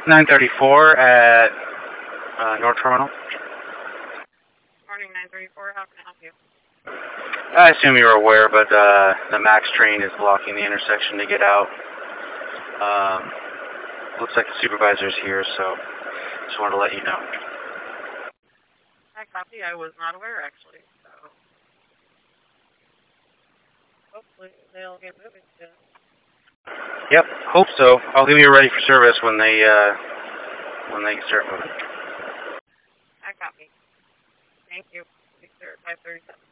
934 at North Terminal. Morning, 934. How can I help you? I assume you're aware, but the MAX train is blocking the intersection to get out. Looks like the supervisor's here, so just wanted to let you know. I copy. I was not aware, actually. So hopefully they'll get moving soon. Yep, hope so. I'll give you ready for service when they start moving. I copy. Thank you. 537.